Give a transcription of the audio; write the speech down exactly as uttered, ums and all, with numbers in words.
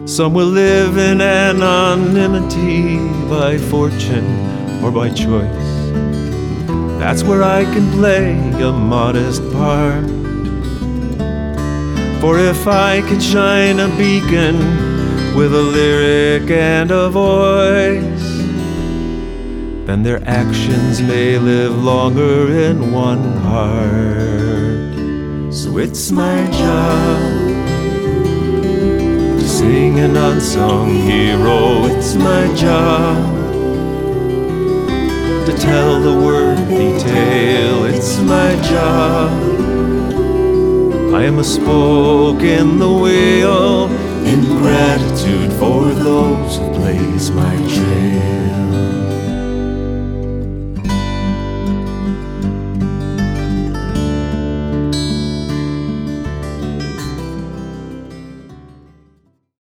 Some will live in anonymity by fortune or by choice. That's where I can play a modest part. For if I could shine a beacon with a lyric and a voice, then their actions may live longer in one heart. So it's my job to sing an unsung hero. It's my job to tell the worthy tale. It's my job. I am a spoke in the wheel, in gratitude for those who blaze my trail.